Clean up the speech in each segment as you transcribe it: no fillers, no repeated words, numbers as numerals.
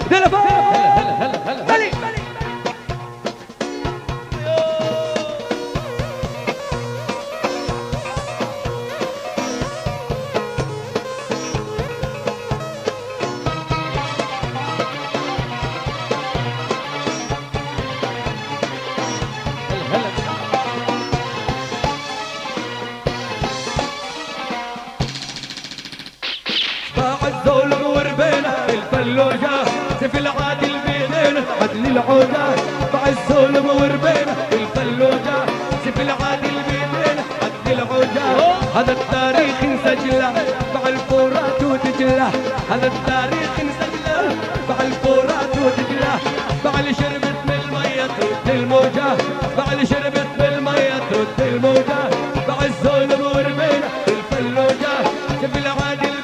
هلا هلا هلا هلا الظلم وربينا الفلوجة سيف العادل بيدينا عدل العودة باع الظلم وربينا الفلوجة سيف العادل بيدينا عدل العودة هذا التاريخ نسجله باع الفرات ودجله هذا التاريخ نسجله باع الفرات ودجله باع اللي شربت من المية ترد الموجة باع اللي شربت من المية ترد الموجة باع الظلم وربينا الفلوجة سيف العادل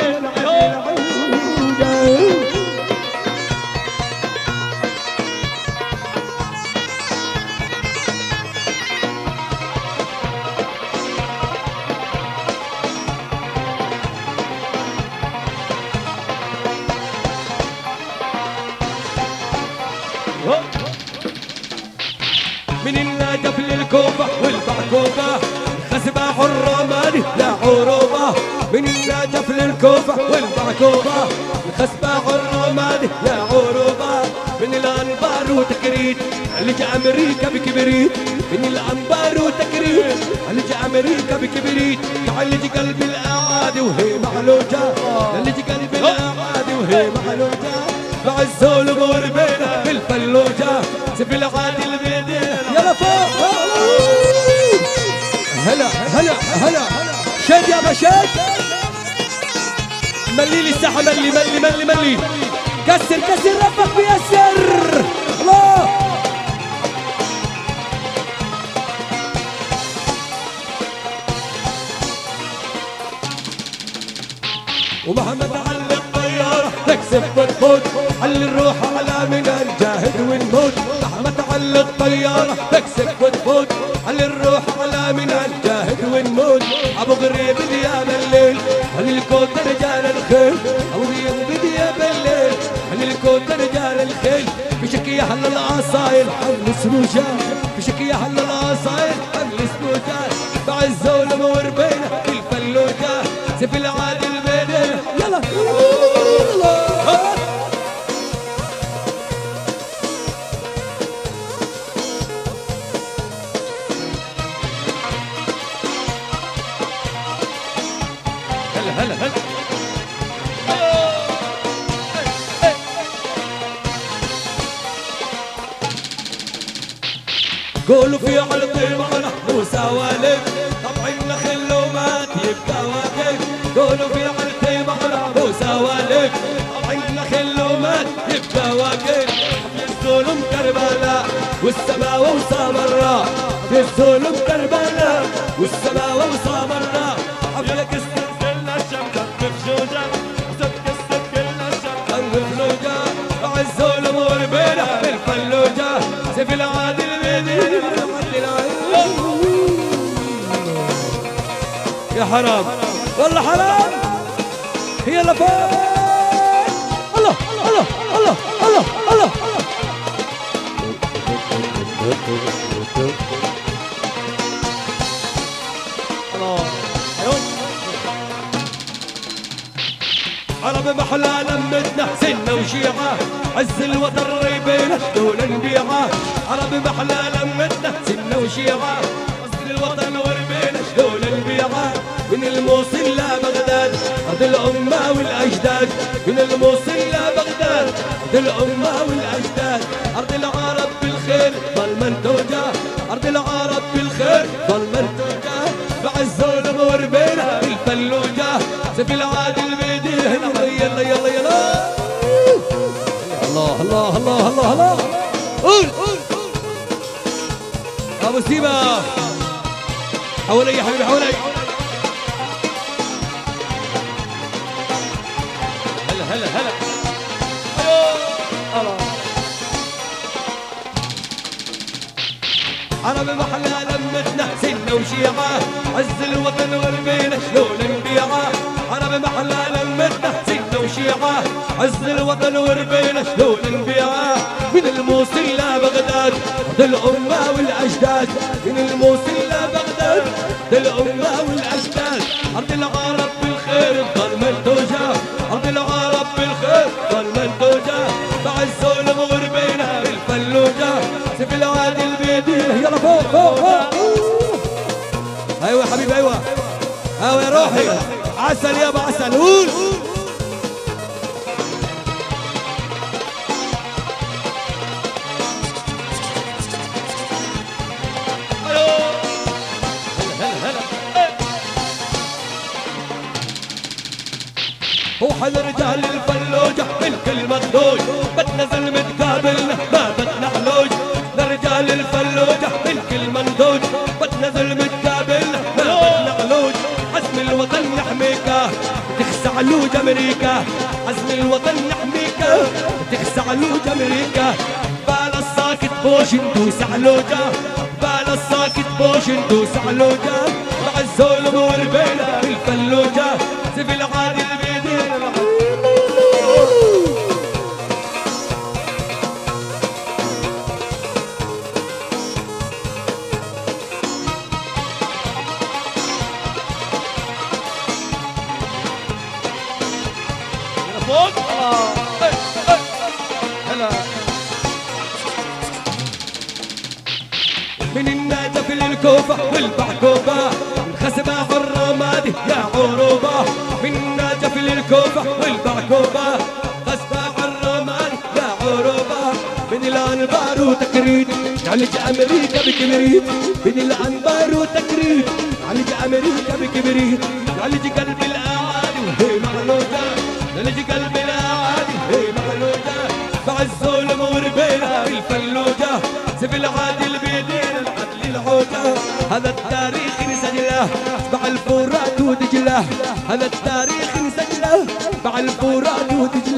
من النجف للكوفة والبعكوفة خسبة الرمادي لا عروبة من النجف للكوفة والبعكوفة خسبة الرمادي لا عروبة من الأنبار وتكريت اللي جا أمريكا بكبريت من الأنبار وتكريت اللي جا أمريكا بكبريت تعالج قلب الأعادي وهي معلوجة اللي جا قلب الأعادي وهي معلوجة مع الظلم وربينا بالفلوجة سيف العادل بيدينا يلا فوق هلا هلا هلا شد يا بشاد ملي لي الساحة ملي ملي ملي ملي كسر كسر ربك بيسر الله ومهما تعلق طيارة تكسب وتفوت علي الروح على من الجاهد ونموت مهما تعلق طيارة تكسب وتفوت علي الروح على من الجاهد ونموت ابو غريب دياب الليل علي الكوت رجال الخيل ابو غريب دياب الليل علي الكوت رجال الخيل بشك يا هلا العصاير حمل سروجة بشك يا هلا العصاير حمل سروجة باع الظلم وربينا الفلوجة سيف العادل بيدينا يلا هلا هلا قولوا في عرضي معنا وسوالف طبع النخل ومات يبقى واقف قولوا في عرضي معنا وسوالف طبع النخل ومات يبقى واقف في الظلم كربلاء والسماوة وصامرة في الظلم كربلاء والسماوة وصامرة حفلك استنزلنا الشمس مفجوجة وستكسر كلنا الشمس مفجوجة مع الظلم وربينا بالفلوجة سيف العادل بيدينا يا حرام والله حرام هي لفات الله الله الله الله الله عرب محلى لمتنا سنة وشيعة عز الوطن ريبينا دول نبيعة عرب محلى لمتنا سنة وشيعة عز الوطن وربينا دول نبيعة من الموصل لبغداد أرض الأمة والأجداد من الموصل لبغداد أرض الأمة والأجداد أرض العرب بالخير ظل منتوجة أرض العرب بالخير ظل منتوجة مع الظلم وربينا بالفلوجة سيف العادل بيدينا يلا يلا يلا الله الله الله الله الله قول ابو سيبا حوالي يا حبيبي حوالي هلا هلا هلا الله عرب محلى لمتنا سنة وشيعة عز الوطن وربينا شلون نبيعه عرب محلى لمتنا سنة وشيعة عز الوطن وربينا للأمة والأجداد من الموصل لبغداد للأمة والأجداد أرض العرب بالخير ظل منتوجة أرض العرب بالخير ظل منتوجة بعز المغربين بالفلوجة سيف العادل بيديه يلا فوق فوق فوق أيوة يا حبيبي أيوة أيوة يا روحي عسل يابا عسل قول وحل رجال الفلوجة بالكل مخدوج بتنزل متقابلنا ما بدنا حلوج لرجال الفلوجة بالكل مندوج بتنزل متقابلنا ما بدنا حلوج عزم الوطن نحميك تخسع علوج أمريكا عزم الوطن نحميك تخسع علوج أمريكا بال الساكت بوش ندوس علوجة بال الساكت بوش ندوس علوجة مع الظلم والبيلة بالفلوجة سيف العادل بيدين فوق هلا من النجف للكوفة والبعكوبة انخسبة الرمادي يا عروبة من النجف للكوفة والبعكوبة انخسبة الرمادي يا عروبة من الأنبار وتكريد نعالج أمريكا بكبريت من الأنبار وتكريد نعالج أمريكا بكبريت نعالج قلب الأعادي وهي مغلوطة نعالج قلب الأعادي وهي مغلوطة مع الظلم وربينا بالفلوجة سيف العادل بيدين العدل العودة هذا التاريخ نسجله مع الفرات ودجله هذا التاريخ نسجله مع الفرات ودجله